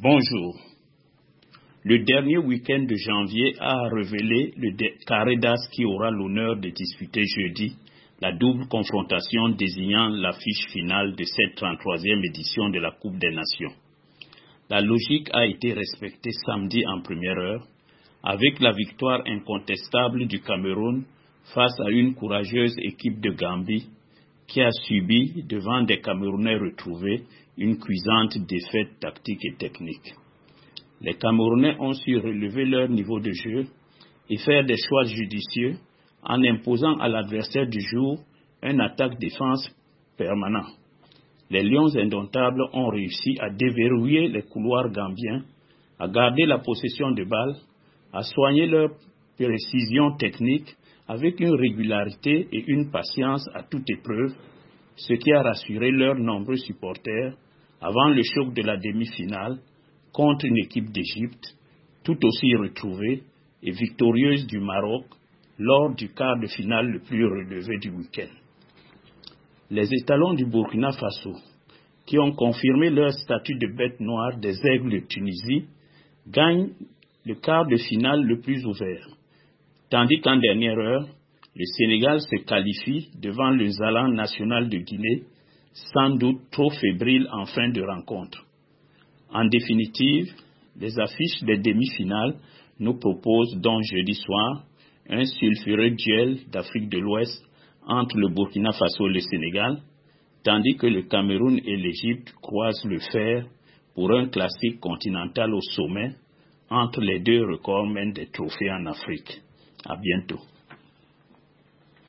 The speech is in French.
Bonjour. Le dernier week-end de janvier a révélé le carré d'as qui aura l'honneur de disputer jeudi la double confrontation désignant l'affiche finale de cette 33e édition de la Coupe des Nations. La logique a été respectée samedi en première heure, avec la victoire incontestable du Cameroun face à une courageuse équipe de Gambie qui a subi, devant des Camerounais retrouvés, une cuisante défaite tactique et technique. Les Camerounais ont su relever leur niveau de jeu et faire des choix judicieux en imposant à l'adversaire du jour un attaque-défense permanent. Les Lions indomptables ont réussi à déverrouiller les couloirs gambiens, à garder la possession de balles, à soigner leur précision technique avec une régularité et une patience à toute épreuve, ce qui a rassuré leurs nombreux supporters avant le choc de la demi-finale contre une équipe d'Égypte, tout aussi retrouvée et victorieuse du Maroc lors du quart de finale le plus relevé du week-end. Les étalons du Burkina Faso, qui ont confirmé leur statut de bête noire des Aigles de Tunisie, gagnent le quart de finale le plus ouvert, tandis qu'en dernière heure, le Sénégal se qualifie devant le Zalan national de Guinée, sans doute trop fébrile en fin de rencontre. En définitive, les affiches des demi-finales nous proposent donc jeudi soir un sulfureux duel d'Afrique de l'Ouest entre le Burkina Faso et le Sénégal, tandis que le Cameroun et l'Égypte croisent le fer pour un classique continental au sommet entre les deux recordmen des trophées en Afrique. À bientôt.